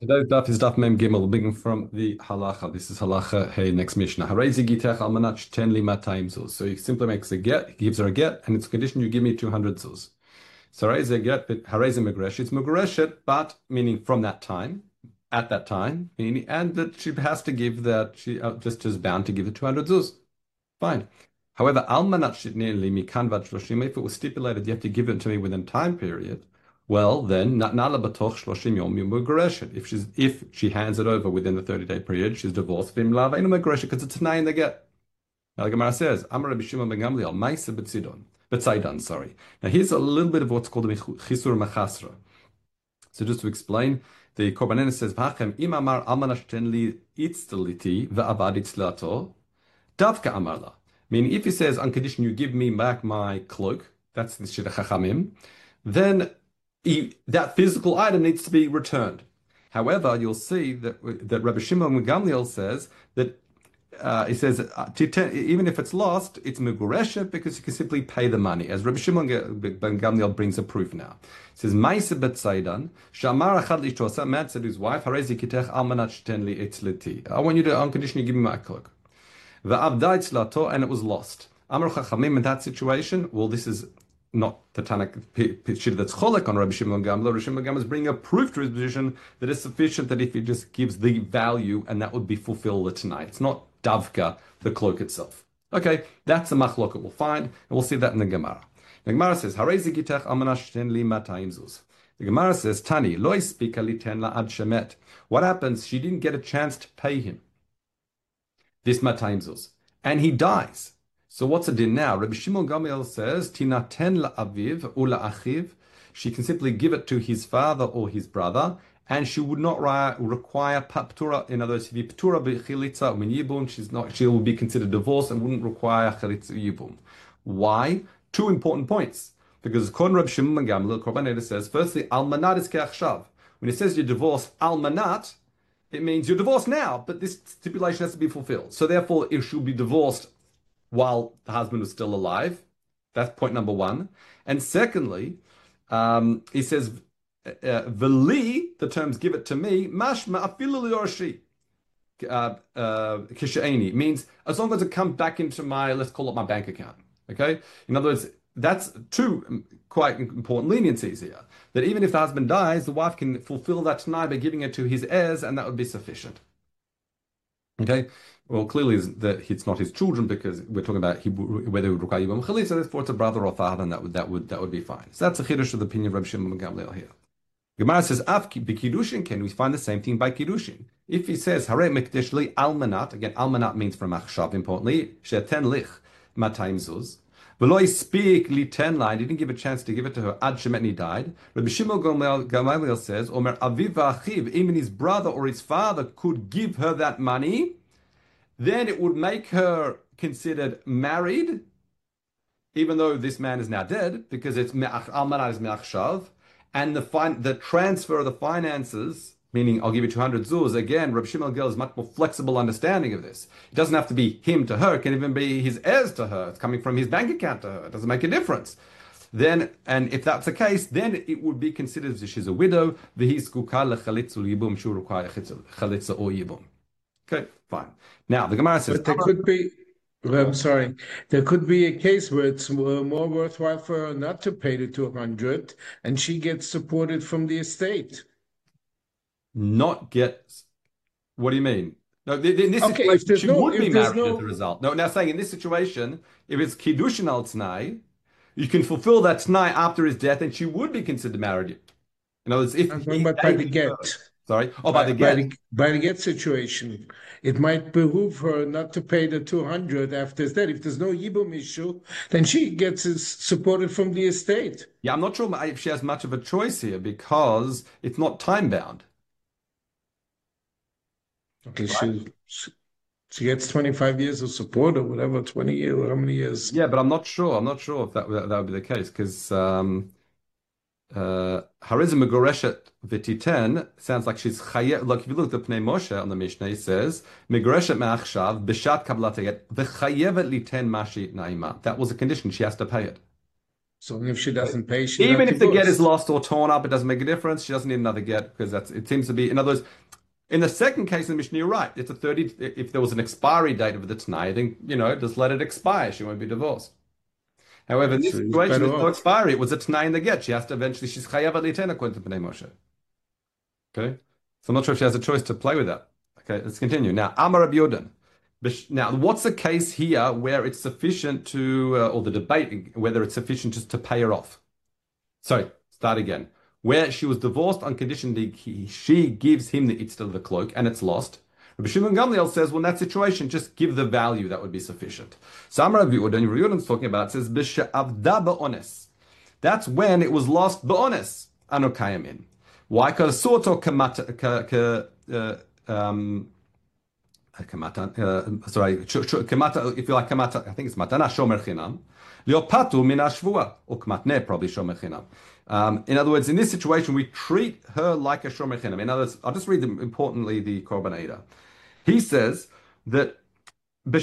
Today's daf is daf mem gimel, beginning from the halacha. This is halacha hey next mishnah. Harezi gitech almanach ten lima times zuz. So he simply makes a get, he gives her a get, and it's a condition you give me 200 zuz. So harezi get, but harezi megresh, it's megreshet, but meaning from that time, at that time, meaning, and that she has to give that she just is bound to give the 200 zuz. Fine. However, almanach shitnei li mikan vat shloshim, if it was stipulated you have to give it to me within time period. Well, then, nala batoch shloshim yom megreshet. If she hands it over within the 30-day period, she's divorced. Vim lav enu megreshet because it's a in the get. Now the Gemara says, Amar Rabbi Shimon ben Gamliel, Maisa b'tzaidan. Sorry. Now here's a little bit of what's called a chisur machasra. So just to explain, the Korban says, V'hachem im amar almanash ten li itztaliti ve'avad itzlato davka amarla. Meaning, if he says on condition you give me back my cloak, that's the shir chachamim, then that physical item needs to be returned. However, you'll see that Rabbi Shimon ben Gamliel says that he says even if it's lost, it's megureshet because you can simply pay the money. As Rabbi Shimon ben Gamliel brings a proof now. He says Ma'aseh b'tzaidan shamar achad l'ishtosa, a man said to his wife, Harezi kitech almanat shten li etzleti. I want you to, on condition you give me my cloak. V'avda etzlato, and it was lost. Amar chachamim, in that situation, well, this is not the Tanakh Pishir that's cholek on Rabbi Shimon ben Gamliel. Rabbi Shimon ben Gamliel is bringing a proof to his position that it's sufficient that if he just gives the value and that would be fulfill the tonight. It's not davka, the cloak itself. Okay, that's a machloket we'll find, and we'll see that in the Gemara. The Gemara says, Harezi gitech amanash ten li matayim zuz. The Gemara says, Tani, lo ispika li ten la ad shemet. What happens? She didn't get a chance to pay him this matayim zuz, and he dies. So what's the din now? Rabbi Shimon Gamliel says, Tinaten la'aviv ula achiv. She can simply give it to his father or his brother, and she would not require p'tura. In other words, if he p'tura b'chilitza min yibum, she will be considered divorced and wouldn't require chilitza yibum. Why? Two important points. Because according to Rabbi Shimon Gamliel, Korban Eder says, firstly, almanat is ke'achshav. When it says you're divorced, almanat, it means you're divorced now, but this stipulation has to be fulfilled. So therefore, if she'll be divorced while the husband was still alive. That's point number one. And secondly, he says, V'li, the terms give it to me, mashma afilu liyorshi, kishaini, means as long as it comes back into my, let's call it my bank account. Okay? In other words, that's two quite important leniencies here. That even if the husband dies, the wife can fulfill that tonight by giving it to his heirs, and that would be sufficient. Okay? Well, clearly that it's not his children because we're talking about whether he would require Yibam Chalitza, so therefore it's a brother or father, and that would be fine. So that's a chiddush of the opinion of Rabbi Shimon ben Gamliel here. Gemara says, Af b'kiddushin, can we find the same thing by kiddushin? If he says, Hare mekdesh li almanat, again, almanat means from achshav, importantly, she'ten lich matayim zuz, v'lo speak li ten la, he didn't give a chance to give it to her, ad shemetni died. Rabbi Shimon Gamliel says, Omer aviv v'achiv, even his brother or his father could give her that money, then it would make her considered married, even though this man is now dead, because it's almanat is me'achshav, and the transfer of the finances, meaning I'll give you 200 zuz, again, Rabbi Shimon Gamliel is much more flexible understanding of this. It doesn't have to be him to her, it can even be his heirs to her. It's coming from his bank account to her. It doesn't make a difference. Then, and if that's the case, then it would be considered that she's a widow, v'hi zkuka lechalitza yibum, she will require chalitza or yibum. Okay, fine. Now, the Gemara says... But there could be, I'm sorry, there could be a case where it's more worthwhile for her not to pay the 200 and she gets supported from the estate. Not get... What do you mean? No, in this situation, she would be married as a result. No, now saying in this situation, if it's kiddushin al t'nai, you can fulfill that t'nai after his death and she would be considered married. In other words, if... By the get. Sorry? Oh, by the get. By the get situation. It might behoove her not to pay the 200 after his death. If there's no Yibum issue, then she gets supported from the estate. Yeah, I'm not sure if she has much of a choice here because it's not time-bound. Okay, right? She gets 25 years of support or whatever, 20 years, or how many years? Yeah, but I'm not sure. I'm not sure if that would be the case because... Harizim Megoreshet V'titen sounds like she's chayev. Like if you look at the Pnei Moshe on the Mishnah, he says Megoreshet Me'achshav B'shat Kabbalat Hayet V'chayevet Liten Mashi Naima. That was a condition; she has to pay it. So if she doesn't pay, she's Even not if the get is divorced. lost or torn up, it doesn't make a difference. She doesn't need another get because it seems to be, in other words, in the second case in the Mishnah, you're right. It's a 30, if there was an expiry date of the Tanai, then, just let it expire. She won't be divorced. However, in this So he's situation, better there's no off. expiry. It was a Tanai in the get. She has to eventually, she's chayav aliten according to Bnei Moshe. Okay? So I'm not sure if she has a choice to play with that. Okay, let's continue. Now, Amar Rabbi Yodan. Now, what's the case here where it's sufficient to, or the debate, whether it's sufficient just to pay her off? Sorry, start again. Where she was divorced on condition that she gives him the itztal of the cloak and it's lost. Rabbi Shimon Gamliel says, well, in that situation, just give the value, that would be sufficient. So Amar Rabbi Yodan's talking about, it says, B'she'avda ba'ones. That's when it was lost ba'ones, anokayamin. Why? Because soto kamata, kamata, if you like kamata, I think it's matana shomer chinam. Liopatu min hashvua, or kmatne, probably shomer chinam. In other words, in this situation, we treat her like a shomer chinam. In other words, I'll just read importantly the Korban Eidah. He says that when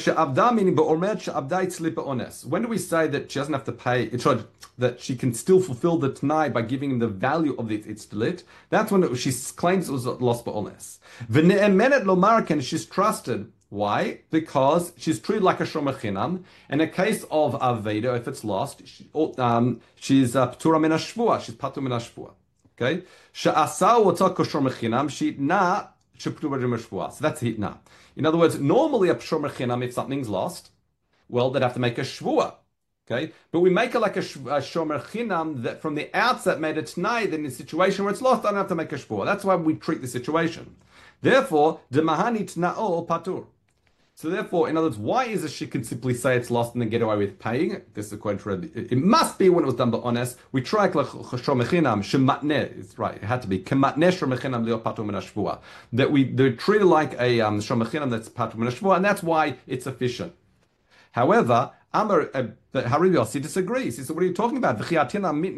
do we say that she doesn't have to pay, that she can still fulfill the Tanai by giving him the value of the itztalit? That's when she claims it was lost ba'ones. V'ne'emenet lomar, and she's trusted. Why? Because she's treated like a shomer chinam. In a case of aveda, if it's lost, she's p'tura min hashvua. She's patu min hashvua. Okay? She'asa otah k'shomer chinam, she'itna she'p'tura min hashvua. So that's hitna. In other words, normally a shomer chinam, if something's lost, well, they'd have to make a shvua. Okay? But we make it like a shomer chinam that from the outset made a t'nai, then in a situation where it's lost, I don't have to make a shvua. That's why we treat the situation. Therefore, demahani t'na'o patur. So therefore, in other words, why is it she can simply say it's lost and then get away with paying it? This is according to Rabbi. It must be when it was done ba'ones. We try like shomer chinam shematne. It's right. It had to be kematne shomer chinam leo patur min hashvua. That they're treated like a shomer chinam that's patur min hashvua, and that's why it's sufficient. However, Amar Haribi Yossi disagrees. He said, "What are you talking about? We're trying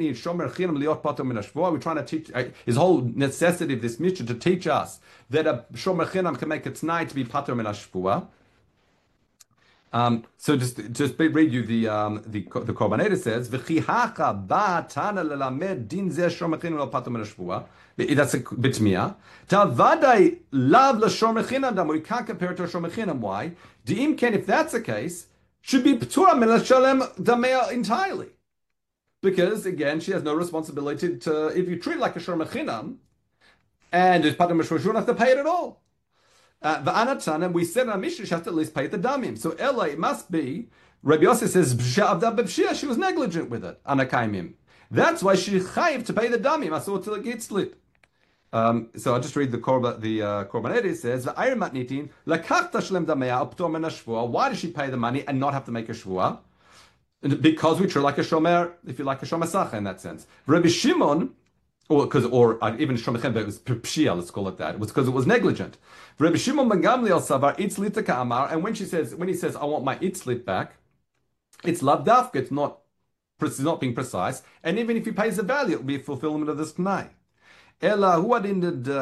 to teach his whole necessity of this mission to teach us that a shomer chinam can make its night to be patur min hashvua." So just read you the Korban Eidah says v'chihacha ba'atana lelamed din zeh shomer chinam lo patur min hashvua. That's a bitmiyah. Tavadai lav l'shomer chinam dam. We can't compare it to a shomer chinam. Why? Di'im ken, if that's the case, should be p'tura min hashalem damea entirely, because again she has no responsibility to. If you treat it like a shomer chinam, and it's patur min hashvua, you don't have to pay it at all. V'anatan, and we said in our Mishnah, she has to at least pay the damim. So Ella, it must be, Rabbi Yossi says, she was negligent with it, anakaimim. That's why she chayiv to pay the damim, I saw till it gets split. So I'll just read the Korban Eidah. It says, V'ayir matnitin, lakachta shlem damea, uptor min hashvua. Why does she pay the money and not have to make a shvua? Because we treat like a shomer, if you like a shomer sacha in that sense. Rabbi Shimon, or even shomer chen, but it was pshia, let's call it that. It was because it was negligent. Rabbi Shimon ben Gamliel savar itzlit ka'amar, and when he says, I want my itzlit back, it's lavdafka, it's not being precise, and even if he pays the value, it will be a fulfillment of this t'nai. Ella huadin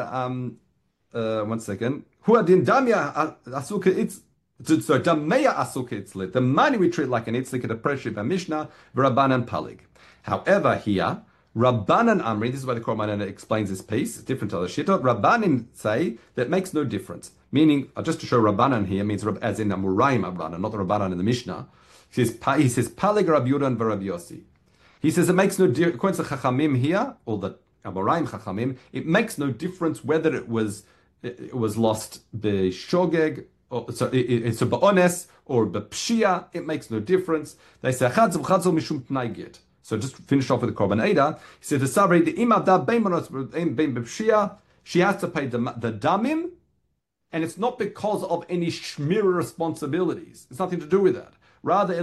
one second. Huadin damya asuka itz. So dameya asuka itzlit. The money we treat like an itzlit at a pressure by Mishnah, Rabbanan Palig. However, here Rabbanan Amri, this is why the Korban explains this piece, it's different to other shittot. Rabbanan say that makes no difference. Meaning, just to show Rabbanan here means as in Amuraim Rabbanan, not the Rabbanan in the Mishnah. He says Palig Rabbi Yudan v'Rabbi Yossi. He says it makes no difference. According to Chachamim here, or the Amoraim Chachamim, it makes no difference whether it was lost b'shogeg, so it's a ba'ones or b'pshia. It makes no difference. They say chadzel mishum t'nai get. So just finish off with the Korban Eidah. He said the sabri the imavda bein b'pshia. She has to pay the damim, and it's not because of any shmira responsibilities. It's nothing to do with that. Rather,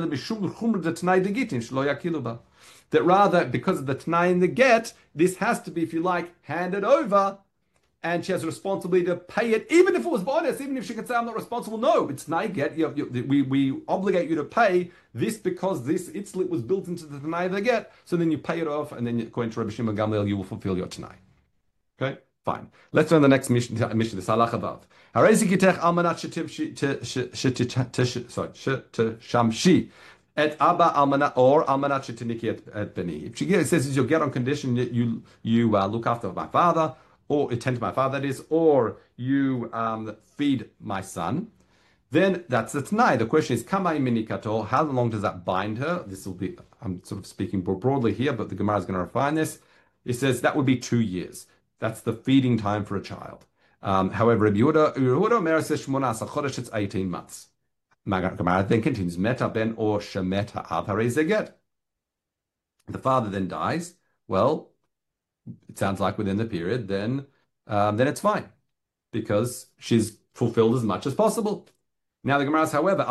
that rather, because of the t'nai in the get, this has to be, if you like, handed over, and she has a responsibility to pay it, even if it was bonus, even if she could say, I'm not responsible. No, it's t'nai get. We obligate you to pay this because this itzlit was built into the t'nai of the get, so then you pay it off, and then according to Rabbi Shimon Gamliel, you will fulfill your t'nai. Okay? Fine. Let's learn the next mission, this halach above. Harei zikitech almanat shamshi Et Abba Almana or Almanat Shetiniki et Beni. If she it says you'll get on condition that you look after my father, or attend to my father, that is, or you feed my son, then that's the Tanai. The question is, Kamai Minikato, how long does that bind her? This will be, I'm sort of speaking more broadly here, but the Gemara is going to refine this. It says that would be 2 years. That's the feeding time for a child. However, Rabbi Yehuda Omer says Shmonasa Chodesh, it's 18 months. Gemara then continues, Meta ben or Shemeta av harezeget. The father then dies. Well, it sounds like within the period, then it's fine because she's fulfilled as much as possible. Now the Gemara says, however,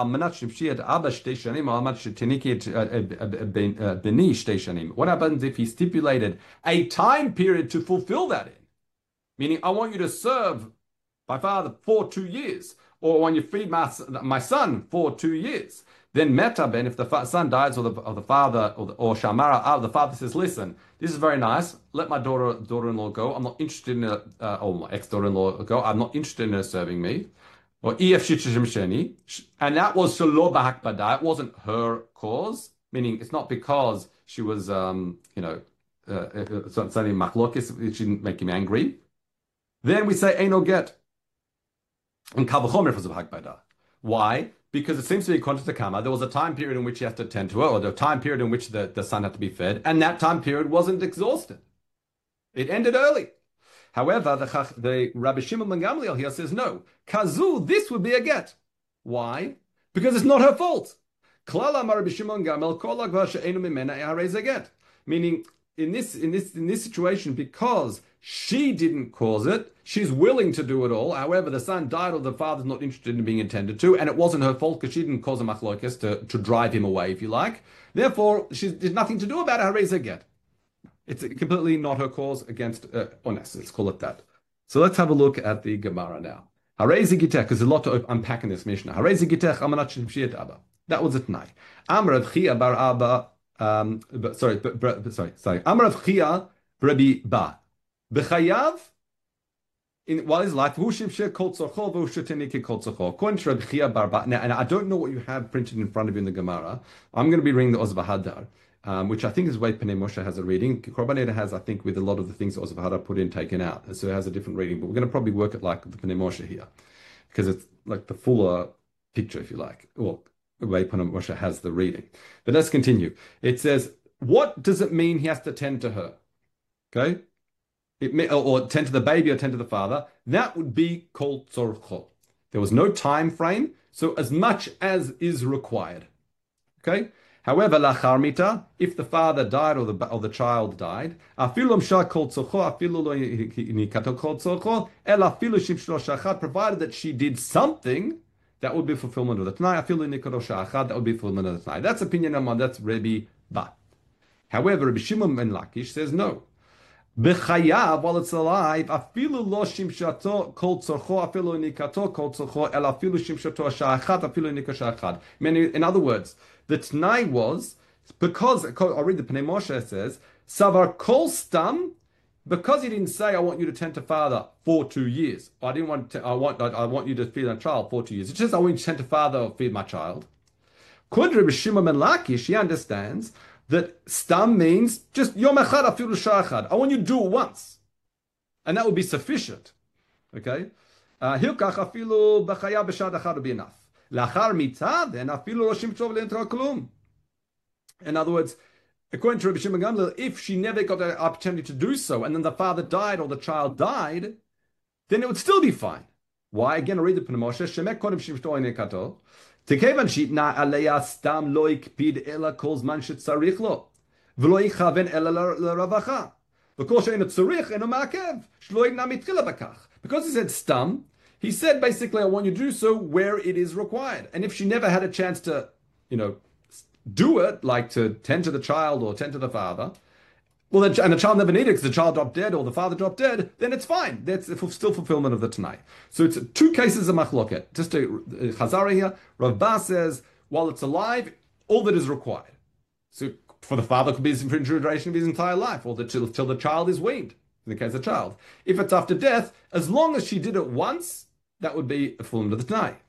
what happens if he stipulated a time period to fulfill that in? Meaning, I want you to serve my father for 2 years, or I want you to feed my son for 2 years. Then Meta Ben, if the son dies, or the father, or Shamara, the father says, listen, this is very nice. Let my daughter-in-law go. I'm not interested in her, or my ex-daughter-in-law go. I'm not interested in her serving me. Or EF Sheni, and that was Shelo B'Hakbada. It wasn't her cause, meaning it's not because she was, something machlokis, it didn't make him angry. Then we say Eino get. And Kavachomer was B'Hakbada. Why? Because it seems to be contrary to Kama. There was a time period in which you have to tend to her, or the time period in which the son had to be fed, and that time period wasn't exhausted. It ended early. However, the Rabbi Shimon ben Gamliel here says no. Kazu, this would be a get. Why? Because it's not her fault. Meaning, in this situation, because she didn't cause it, she's willing to do it all. However, the son died, or the father's not interested in being attended to, and it wasn't her fault because she didn't cause a machlokes to drive him away, if you like. Therefore, there's nothing to do about it. Harei get. It's completely not her cause against Ones. Let's call it that. So let's have a look at the Gemara now. Harei because there's a lot to unpack in this Mishnah. Harei amanat shemshiet Abba. That was a Tanai. Amar Rav Chia bar Abba. Sorry. Amar Rav Chia Rabbi Ba. B'chayav. While his life, according to Rabbi Chia bar Ba. Now, and I don't know what you have printed in front of you in the Gemara. I'm going to be reading the Oz V'Hadar. Which I think is the way Pnei Moshe has a reading. Korbaneda has, I think, with a lot of the things that Oz V'Hadar put in, taken out. So it has a different reading. But we're going to probably work it like the Pnei Moshe here. Because it's like the fuller picture, if you like. Or the way Pnei Moshe has the reading. But let's continue. It says, what does it mean he has to tend to her? Okay? Or tend to the baby or tend to the father. That would be kol tzorcho. There was no time frame. So as much as is required. Okay? However, lachar mita, if the father died or the child died, provided that she did something, that would be fulfillment of the Tanai. That would be fulfillment of the Tanai. That's opinion number one. That's Rabbi Ba. However, Rabbi Shimon ben Lakish says no. B'chayav, while it's alive, afilu lo shimshato kol tzorcho, afilu nikato kol tzorcho, el afilu shimshato sha'achad, afilu nika sha'achad. In other words, the Tanai was, because, I'll read the Pnei Moshe says, Savar kol stam, because he didn't say, I want you to tend to father for 2 years. I want you to feed a child for 2 years. It's just, I want you to tend to father or feed my child. Rabbi Shimon ben Lakish, he understands that stam means just yom echad afilu sha'achad. I want you to do it once. And that would be sufficient. Okay? Hilkach afilu b'chayav b'shad achad would be enough. Lachar mitah, then afilu lo shimshov le'entra klum. In other words, according to Rabbi Shimon Gamliel, if she never got the opportunity to do so, and then the father died or the child died, then it would still be fine. Why? Again, I read the Pnei Moshe, shemek kodem shimshto inekato. Tekevan shitna aleya stam lo ikpid ela kol zman shetzarich lo, v'lo yichaven ela l'ravacha. V'kol she'ena tzarich ena ma'akev, shlo yigna mitchila bakach. Because he said stam, he said basically, I want you to do so where it is required. And if she never had a chance to, do it, like to tend to the child or tend to the father, well, and the child never needed it because the child dropped dead or the father dropped dead, then it's fine. That's still fulfillment of the Tanai. So it's 2 cases of machloket. Just to Chazara here, Rav Ba says, while it's alive, all that is required. So for the father, it could be for the duration of his entire life, or till the child is weaned, in the case of child. If it's after death, as long as she did it once, that would be a fulfillment of the Tanai.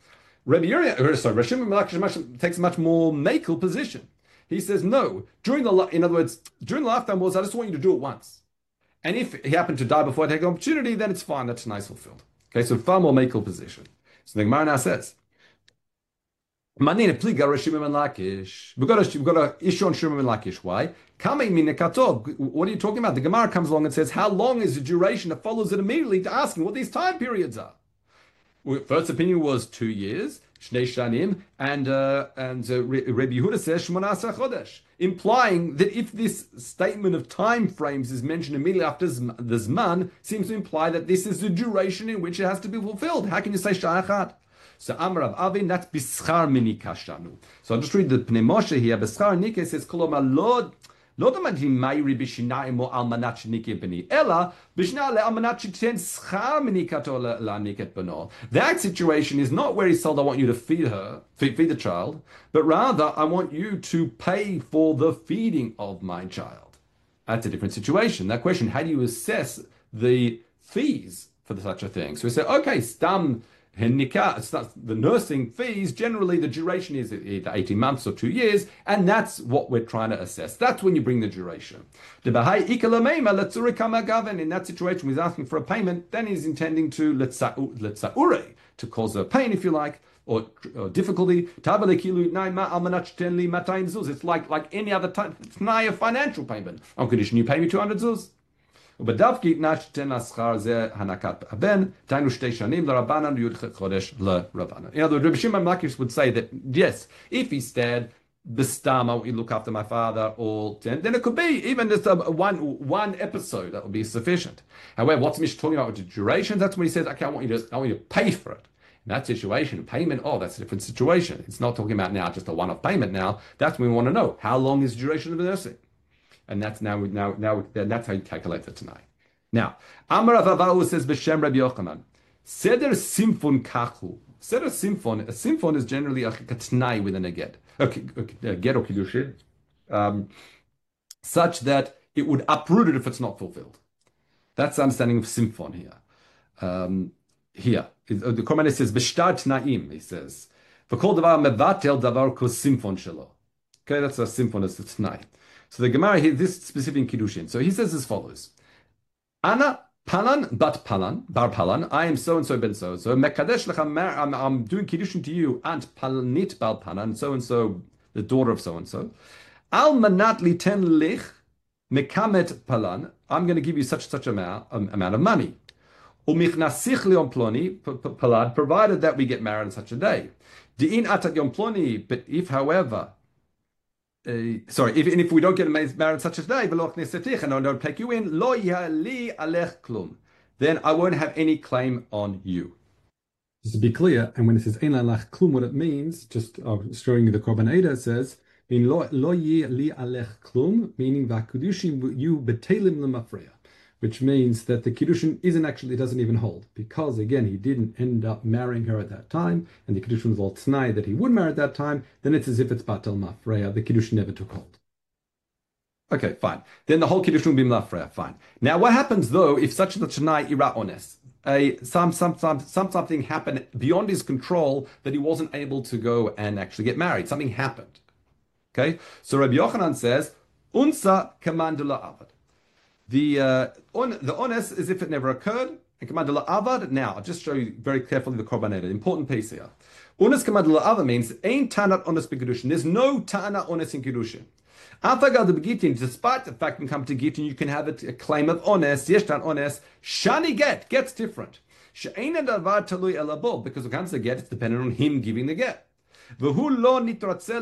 Rabbi Shimon ben Lakish takes a much more makel position. He says, no, in other words, during the lifetime was, I just want you to do it once. And if he happened to die before I take an opportunity, then it's fine, that's nice fulfilled. Okay, so far more makel position. So the Gemara now says, Manina pliga Shimon ben Lakish. We've got an issue on Shimon ben Lakish. Why? What are you talking about? The Gemara comes along and says, how long is the duration that follows it immediately to asking what these time periods are? First opinion was 2 years, Shnei Shanim, and Rabbi Yehuda says Shmona Asar Chodesh, implying that if this statement of time frames is mentioned immediately after the Zman, seems to imply that this is the duration in which it has to be fulfilled. How can you say Sha'achat? So Amar Rav Avin, that's Bischar Minika Shanu. So I'll just read the Pnei Moshe here. Bischar Minika says, Kolomar Lord. לא דמתי מהירי בשנה עמו על מנת שניקה בני, אלא בשנה על מנת שתיתן שכר מניקתו להניק את בנו. That situation is not where he's told, I want you to feed the child, but rather, I want you to pay for the feeding of my child. That's a different situation. That question, how do you assess the fees for such a thing? So we say, okay, stam the nursing fees, generally the duration is either 18 months or 2 years, and that's what we're trying to assess. That's when you bring the duration. In that situation, when he's asking for a payment, then he's intending to to cause a pain, if you like, or difficulty. It's like any other time, it's not a financial payment. On condition you pay me 200 zuz. ובדווקא נשתן לשכר זה הנקת הבן, תיינו 2 שנים לרבנן וי"ח חודש לרבנן. In other words, Rabbi Shimon ben Lakish would say that, yes, if he said, B'stama, we look after my father, all 10, then it could be even just one episode that would be sufficient. However, what's Mish talking about with the duration? That's when he says, okay, I want you to pay for it. In that situation, payment, that's a different situation. It's not talking about now just a one-off payment now. That's when we want to know, how long is the duration of the nursing? And that's that's how you calculate it tonight. Now, Amar Avahu says B'Shem Rabbi Yochanan, Seder Simfon Kachu. Seder Simfon. A Simfon is generally a tnai within a get, a get or kiddushin, such that it would uproot it if it's not fulfilled. That's the understanding of Simfon here. The comment says B'Shtar Tnaim. He says, V'Kol Davar Mevatel Davar Ko Simfon Shelo. Okay, that's a Simfon as a tnai. So the Gemara here, this specific Kiddushin. So he says as follows: Ana Palan bat Palan, bar Palan. I am so and so ben so. So Mekadesh lechem. I'm doing Kiddushin to you, and Palanit bal Palan, so and so, the daughter of so and so. Al manat liten lich mekamet Palan. I'm going to give you such amount of money. Umichnasich leon ploni Palan, provided that we get married on such a day. Di'in atat yom ploni. But if, however, if we don't get married such a day, and I don't take you in, then I won't have any claim on you. Just to be clear, and when it says ein alech klum, what it means, just showing you the Korban Eda, says lo yi li alech klum, meaning v'hakiddushin you betelim lemafreya, which means that the kiddushin it doesn't even hold, because again he didn't end up marrying her at that time, and the kiddushin was all t'nai that he would marry at that time. Then it's as if it's batel mafreya. The kiddushin never took hold. Okay, fine. Then the whole kiddushin will be mafreya. Fine. Now, what happens though if such a t'nai ira ones? Something happened beyond his control that he wasn't able to go and actually get married. Something happened. Okay, so Rabbi Yochanan says unsa kamandula avad. The ones is if it never occurred, and kamandula avad. Now, I'll just show you very carefully the Korban Eda. Important piece here. Ones kamandula avad means ain't tanat ones bekiddushin. There's no tana ones in kiddushin. Afagal the begitin, despite the fact when you come to gittin, you can have a claim of ones. Yeshtan ones. Shani gets different. She'ein davar talui elabo, because when it comes to get, it's dependent on him giving the get. Because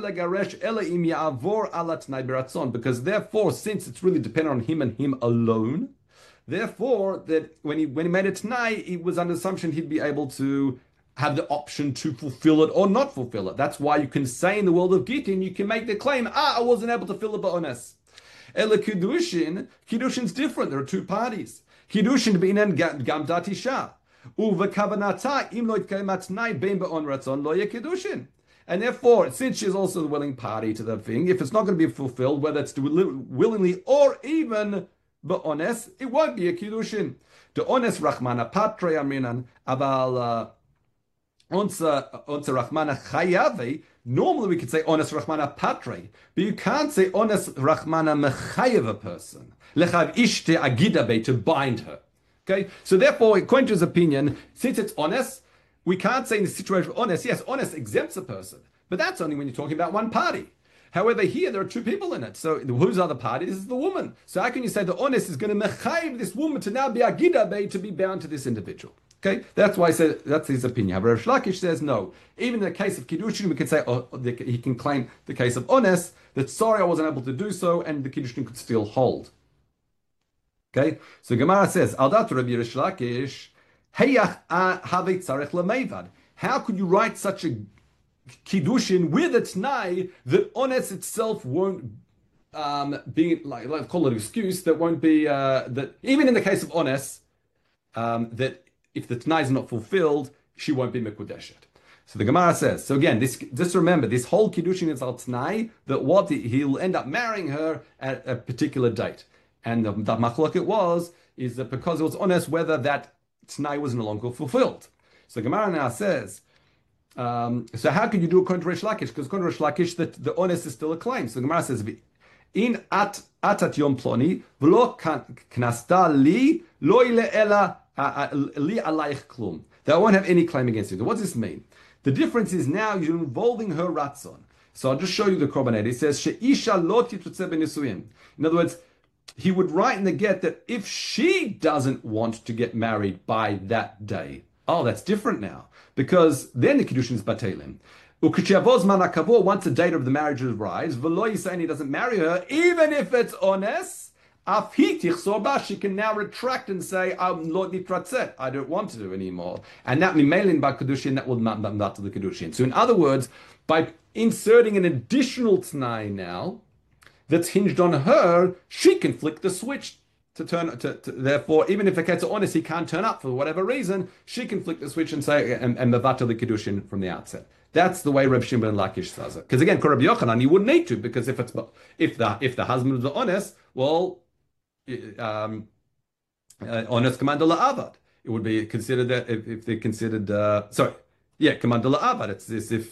therefore, since it's really dependent on him and him alone, therefore that when he made it tonight, it was under assumption he'd be able to have the option to fulfill it or not fulfill it. That's why you can say in the world of Gittin, you can make the claim, I wasn't able to fill the ba'ones. Ela Kiddushin's different. There are two parties. Kiddushin b'inen gamdat isha. Uva kavanata im lo itkaymat tnai bein ba'on ratzon lo ye Kiddushin. And therefore, since she's also the willing party to the thing, if it's not going to be fulfilled, whether it's willingly or even ba'ones, it won't be a kiddushin. The ones rachmana patre aminan aval Onsa Rachmana Chayave, normally we could say Ones Rachmana Patre, but you can't say Ones Rachmana Mechayev a person. Lechav Ishte Agidabe, to bind her. Okay, so therefore, according to his opinion, since it's honest, we can't say in the situation of honest, yes, honest exempts a person, but that's only when you're talking about one party. However, here there are two people in it. So who's the other party? This is the woman. So how can you say the honest is going to mechayiv this woman to now be agidabe, to be bound to this individual? Okay, that's why I said that's his opinion. However, Rav Shlakish says no. Even in the case of kiddushin, we could say he can claim the case of honest that sorry I wasn't able to do so, and the kiddushin could still hold. Okay, so Gemara says al dat Rabbi Rish Lakish heyach have tzarech lemevad. How could you write such a kiddushin with a t'nai that honest itself won't be like call it an excuse that won't be that even in the case of honest that if the t'nai is not fulfilled, she won't be mekudeshet. So the Gemara says, so again, just remember, this whole kiddushin is al t'nai, that he'll end up marrying her at a particular date. And the machlok is that because it was honest, whether that t'nai was no longer fulfilled. So the Gemara now says, so how can you do according to Rish Lakish? Because according to Rish Lakish, that the honest is still a claim. So the Gemara says, in atat yom ploni, v'lo knasta li, lo ile ela li alayich klum. That I won't have any claim against you. What does this mean? The difference is now you're involving her ratzon. So I'll just show you the korbanet. It says, she'isha lo titrutze b'nisuyim. In other words, he would write in the get that if she doesn't want to get married by that day, oh, that's different now. Because then the kiddushin is batelim. Once the date of the marriage arrives, v'lo yisayin, he doesn't marry her, even if it's honest, she can now retract and say, I don't want to do anymore. And that mimelin by kiddushin, that will not to the kiddushin. So in other words, by inserting an additional t'nai now, that's hinged on her, she can flick the switch to turn therefore, even if the case of honest, he can't turn up for whatever reason, she can flick the switch and say and mevata the kiddushin from the outset. That's the way Reb Shimon and Lakish says it. Because again, Rabbi Yochanan, you wouldn't need to, because if the husband was honest, well, honest commander la'avad. It would be considered that if they considered commander la'avad. It's as if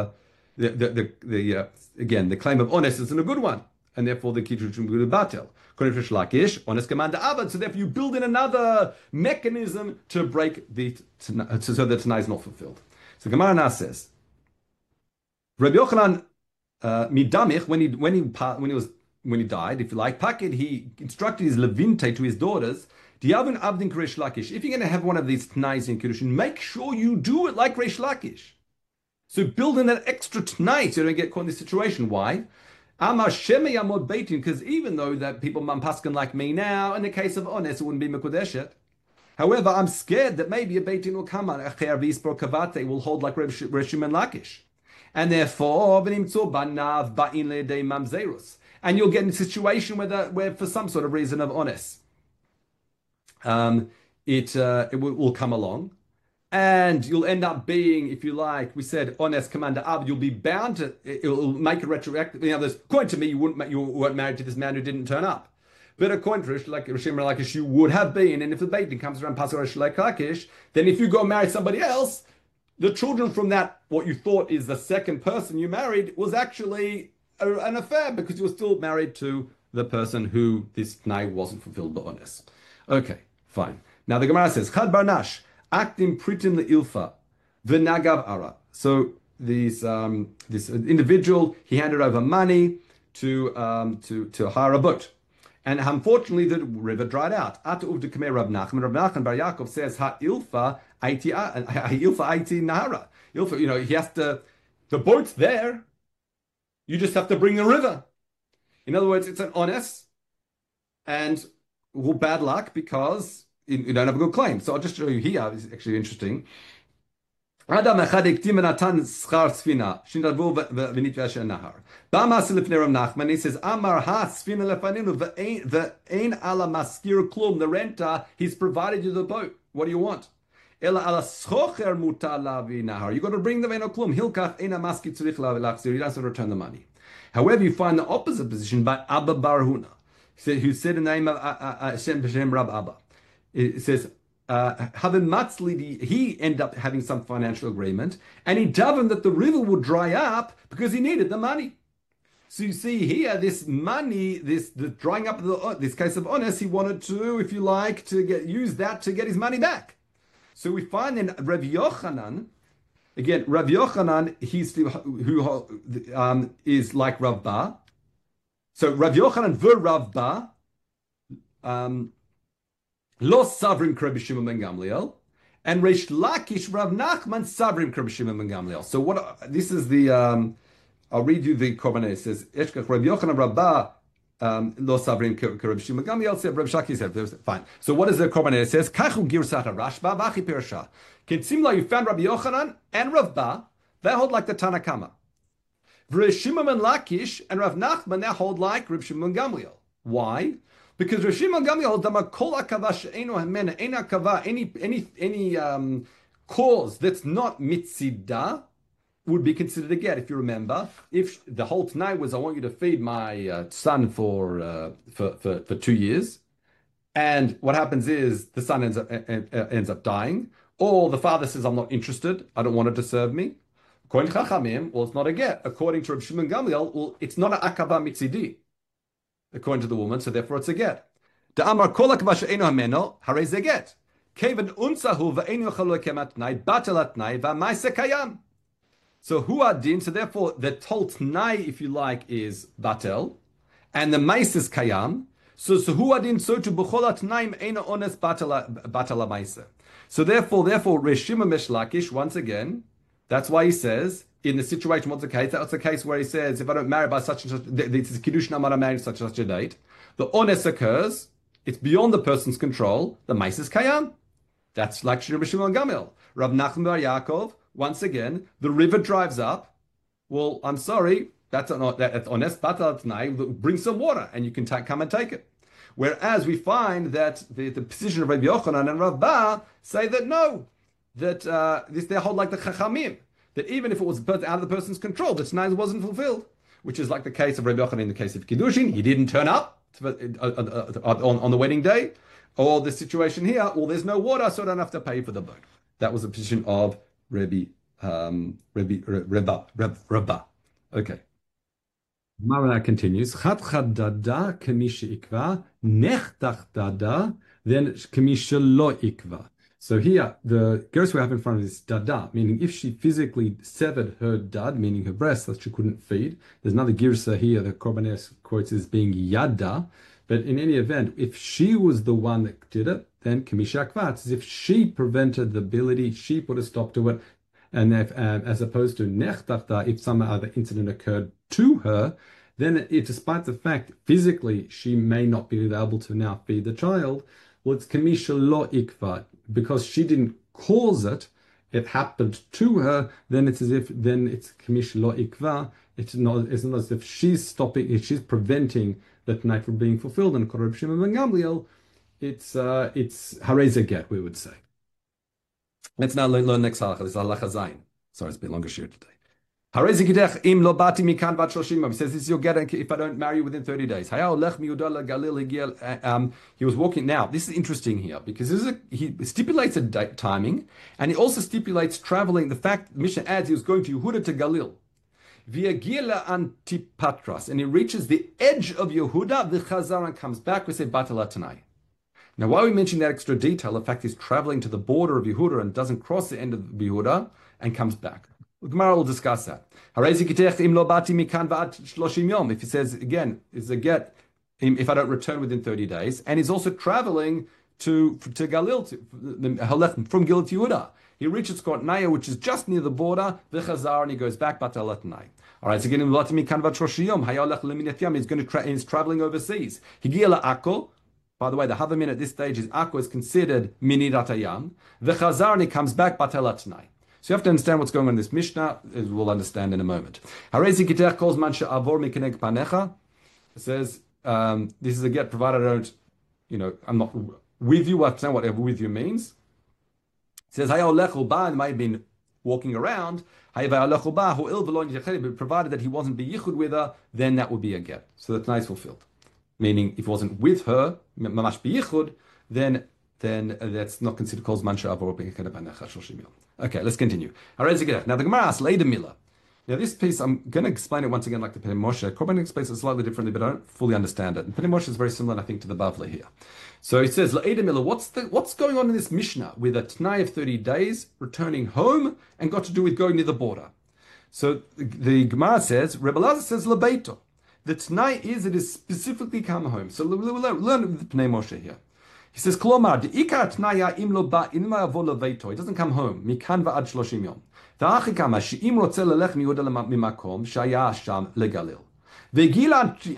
again the claim of honest isn't a good one, and therefore the kiddushin would be batel. According to Rish Lakish, honest commander avad. So therefore you build in another mechanism to break so that Tanai is not fulfilled. So Gemara now says, Rabbi Yochanan midamich when he died, if you like, Pakid, he instructed his levinte to his daughters, Diavin Abdin Rish Lakish. If you're going to have one of these Tnais in Kiddushin, make sure you do it like Rish Lakish. So build in that extra Tnai so you don't get caught in this situation. Why? Amar Sheme Yamod Beitin, because even though that people Mampaskan like me now, in the case of honest, it wouldn't be Mekudeshet. However, I'm scared that maybe a Beitin will come on, Acher Vispor Kavate will hold like Rishim and Lakish. And therefore, Banav Ba'in Le'dei Mamzerus. And you'll get in a situation where for some sort of reason of honest, it will come along, and you'll end up being, if you like, we said honest commander Ab, you'll be bound to. It'll make it retroactive. In other words, according to me, you weren't married to this man who didn't turn up. But according to Rishim Lakish, you would have been. And if the baby comes around Pasuk Rishim Lakish, then if you go marry somebody else, the children from that, what you thought is the second person you married, was actually an affair, because you were still married to the person who this Tnai wasn't fulfilled by honest. Okay, fine. Now the Gemara says, Chad Barnash, actim pritim le'ilfa, v'nagav ara. So this individual, he handed over money to hire a boat. And unfortunately, the river dried out. Ata uvda kamei Rab Nachman. Rab Nachman Bar Yaakov says, ha'ilfa aiti nahara. Ilfa, he has to, the boat's there, you just have to bring the river. In other words, it's an honest and bad luck because you don't have a good claim. So I'll just show you here. It's actually interesting. Adam echad ektim v'natan schar sfina shindavu v'nit v'asher nahar. Ba'mas lifnei Rav Nachman, he says, Amar ha sfina lefaninu v'ein ala maskir klum. The renter, he's provided you the boat. What do you want? Ela ala schocher mutar lavi nahar. You got to bring the veno klum. Hilkach eina maski tzrich lachzir. He doesn't return the money. However, you find the opposite position by Abba Bar Huna, who said the name of Hashem Rab Abba. It says, he ended up having some financial agreement, and he davened that the river would dry up because he needed the money. So you see here, this money, the drying up of this case of honest, he wanted to, if you like, to use that to get his money back. So we find in Rav Yochanan, again, Rav Yochanan, who is like Rav Ba. So Rav Yochanan ver Rav Ba, Lo Savrim Rabbi Shimon ben Gamliel, and Reish Lakish Rav Nachman Savrim Rabbi Shimon ben Gamliel. So what? This is the. I'll read you the Korbaneh. It says Eshkach Rav Yochanan Rabbah Lo Savrim Rabbi Shimon ben Gamliel said Rav Shaki said fine. So what is the Korbaneh? It says Kachu Girsat Rashba Vachi Pirsha. Can seem like you found Rabbi Yochanan and Rav Ba. They hold like the Tanakama. Rav Shimon ben Lakish and Rav Nachman they hold like Rabbi Shimon ben Gamliel. Why? Because Rav Shimon Gamliel dama kol akava she'eno hamena ein akava any cause that's not mitzida would be considered a get. If you remember, if the whole tonight was I want you to feed my son for 2 years, and what happens is the son ends up dying, or the father says I'm not interested, I don't want it to serve me. According to Chachamim, well, it's not a get. According to Rav Shimon Gamliel, well, it's not an akava mitzidi. According to the woman, so therefore it's a get. The Amar kolak v'she'eno hameno harei ze get. Keven unsahu v'einu chalu kematnai batalatnai v'maise kayam. So hu adin. So therefore the tol tnai, if you like, is batel, and the maise is kayam. So hu adin. So to b'chol atnaim eino ones batala maise. So therefore Reshima Meshlakish once again. That's why he says. In the situation, what's the case? That's the case where he says, if I don't marry by such and such, this is Kiddush Namara married such and such a date, the ones occurs, it's beyond the person's control, the mais is kayam. That's like Shimon Gamil. Rav Nachman bar Yaakov, once again, the river drives up. Well, I'm sorry, that's ones batal tnai, bring some water, and you can come and take it. Whereas we find that the position of Rabbi Yochanan and Rav Ba say that no, that they hold like the Chachamim. That even if it was out of the person's control, the Tanai wasn't fulfilled, which is like the case of Rabbi Yochanan in the case of Kiddushin. He didn't turn up on the wedding day, or the situation here, well, there's no water, so I don't have to pay for the boat. That was the position of Rabba. Okay. Mara continues. Chat chad dada kamisha ikva, nechtach dada, then kamisha lo ikva. So here, the gerus we have in front of is dada, meaning if she physically severed her dad, meaning her breast, that she couldn't feed. There's another gersa here that Korbanes quotes as being yada. But in any event, if she was the one that did it, then kamisha akva. It's as if she prevented the ability, she put a stop to it. And if, as opposed to nechtachta, if some other incident occurred to her, then despite the fact physically she may not be able to now feed the child, well, it's kamisha lo ikva. Because she didn't cause it, it happened to her, then it's as if, then it's kamish lo ikva, it's not as if she's preventing that night from being fulfilled. And Rabbi Shimon ben Gamliel, it's harei get, we would say. Let's now learn next halacha. This is halacha zayin. Sorry, it's been longer shiur today. He says, this is your get if I don't marry you within 30 days. He was walking. Now, this is interesting here because he stipulates a timing and he also stipulates traveling. The fact, Mishnah adds, he was going to Yehuda to Galil. Antipatras, and he reaches the edge of Yehuda, the Chazar, and comes back. We say Batala Tanai. Now, why are we mentioning that extra detail? The fact he's traveling to the border of Yehuda and doesn't cross the end of Yehuda and comes back. Gemara will discuss that. If he says again, is a get if I don't return within 30 days, and he's also traveling to Galil, from Gil to Yehuda. He reaches Kortnaya, which is just near the border, the Chazar, and he goes back Batalatnai. All right, so again, he's traveling overseas. Akko. By the way, the Havamin at this stage is Akko is considered Minirat Hayam. The Chazar, and he comes back Batalatnai. So you have to understand what's going on in this Mishnah, as we'll understand in a moment. It says, this is a get provided I don't, I'm not with you, I understand whatever with you means. It says, it might have been walking around, but provided that he wasn't beyichud with her, then that would be a get. So that's nice fulfilled. Meaning, if he wasn't with her, mamash beyichud, then then that's not considered kol zman she'avor be'ikad b'necha shoshim yom. Okay, let's continue. Now the Gemara asks Leida Mila. Now this piece, I'm going to explain it once again like the Pnei Moshe. Korban explains it slightly differently, but I don't fully understand it. And Pnei Moshe is very similar, I think, to the Bavli here. So it says, Leida Mila, what's going on in this Mishnah with a T'nai of 30 days, returning home, and got to do with going near the border? So the Gemara says, Rebbe Lazar says, Lebeito. The T'nai is, it is specifically come home. So learn the Pnei Moshe here. He says, Klomar, the ikar T'naya im lo ba inma yavo leveito. It doesn't come home. Mikan va'ad 30 yom. V'achi kama she'im rotze lelech miyoda mimakom shaya sham legalil. Ve'gil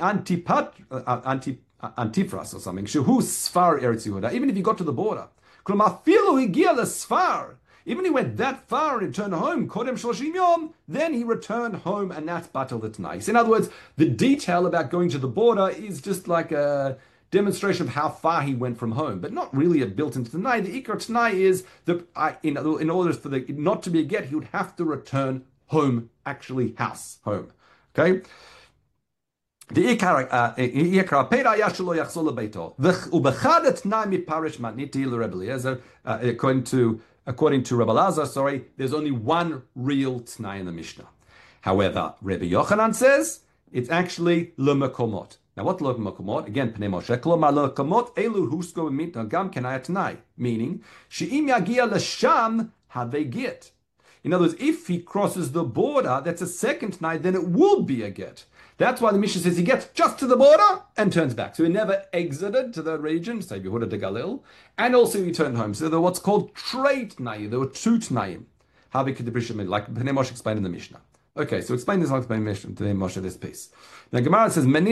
antifras or something. Shehu sfar Eretz Yehuda. Even if he got to the border. Klomar filu higia lesfar. Even if he went that far and returned home, kodem 30 yom, then he returned home and that's batal the T'nai. So in other words, the detail about going to the border is just like a demonstration of how far he went from home, but not really a built-in T'nai. The Ikar T'nai is that in order for the not to be a get, he would have to return home, actually home. Okay? The Ikar Peda Yashalo Yachzol Beito. Ubechad T'nai miparish matniti l'Rebbe Eliezer. According to Rebbe Lazar, there's only one real T'nai in the Mishnah. However, Rebbe Yochanan says it's actually l'mekomot. Now, what l'mekomot? Again, Pnei Moshe. Klomar l'mekomot elu husko b'mitna gam kenaya T'nai. Meaning, she'im yagia l'sham have get. In other words, if he crosses the border, that's a second T'nai, then it will be a get. That's why the Mishnah says he gets just to the border and turns back. So he never exited to the region, say Yehuda de Galil, and also he turned home. So there were what's called trade T'nai. There were two T'naim. Like Pnei Moshe explained in the Mishnah. Okay, so explain this like Pnei Moshe, this piece. Now Gemara says, that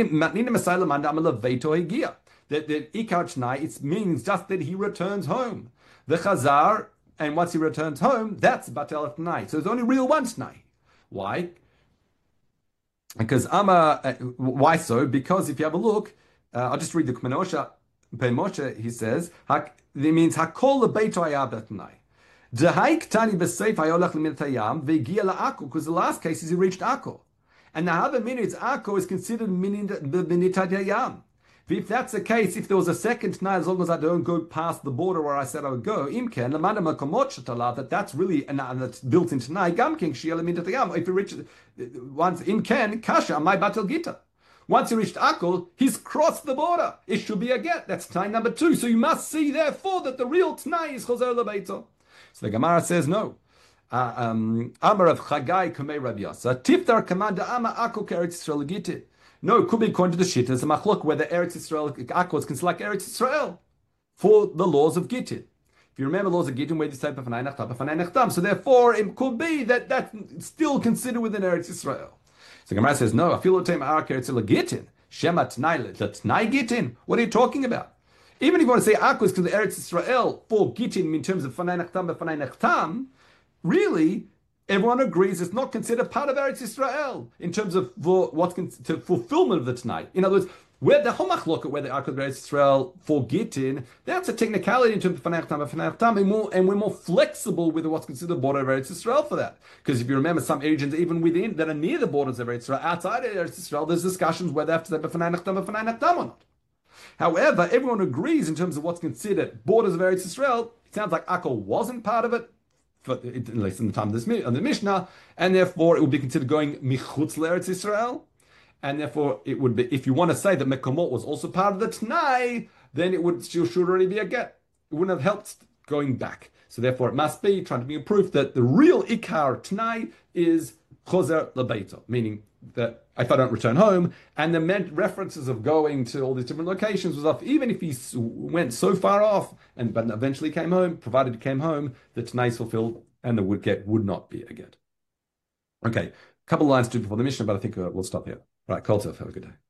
the Ikar T'nai, it means just that he returns home. The Chazar, and once he returns home, that's Batel T'nai. So there's only real one T'nai. Why? Because why so? Because if you have a look, I'll just read the Pnei Moshe. He says, it means Hakol lebeito haya b'Tnai. Dehaik tani b'seif hayolach l'minat hayam ve'gia la'Akko. Because the last case is he reached Akko, and the other minutes Akko is considered minat hayam. If that's the case, if there was a second T'nai, as long as I don't go past the border where I said I would go, imken l'mana makomot shetala, that's really that's built into T'nai. Gamking shiel minat hayam. If you reach once imken kasha my batel gita. Once he reached Akko, he's crossed the border. It should be a get. That's T'nai number 2. So you must see, therefore, that the real T'nai is chozer lebeito. So the Gemara says no. Amar of Chagai Kamei Rabbi Yasa Tiftar Kamanda Ama Akko Eretz Yisrael Gite. No, it could be according to the Shita as a machlok whether Eretz Yisrael Akko is considered like Eretz Yisrael for the laws of Gittin. If you remember laws of Gittin, where you say B'fanai Nechtam, so therefore it could be that that's still considered within Eretz Yisrael. So Gemara says no. Afilo Teim Arak Eretz Yisrael Gittin Shema T'nai T'nai Gittin. What are you talking about? Even if you want to say Akko is because Eretz Yisrael for Gittin in terms of B'fanai Nechtam, really, everyone agrees it's not considered part of Eretz Yisrael in terms of fulfillment of the T'nai. In other words, where the Homachloket, where the Akko of Eretz Yisrael for Gittin, that's a technicality in terms of B'fanai Nechtam, and we're more flexible with what's considered the border of Eretz Yisrael for that. Because if you remember, some regions even within that are near the borders of Eretz Yisrael, outside of Eretz Yisrael, there's discussions whether they have to say B'fanai Nechtam or not. However, everyone agrees in terms of what's considered borders of Eretz Yisrael. It sounds like Akko wasn't part of it, at least in the time of the Mishnah, and therefore it would be considered going michutz l'Eretz Yisrael, and therefore it would be, if you want to say that Mekomot was also part of the T'nai, then it should already be a get. It wouldn't have helped going back. So therefore it must be trying to be a proof that the real Ikar T'nai is chozer lebeito, meaning that if I don't return home, and the references of going to all these different locations was off, even if he went so far off, but eventually came home, provided he came home, the T'nai is fulfilled, and the get would not be a get. Okay, a couple of lines to before the Mishnah, but I think we'll stop here. Right, Kol Tov, have a good day.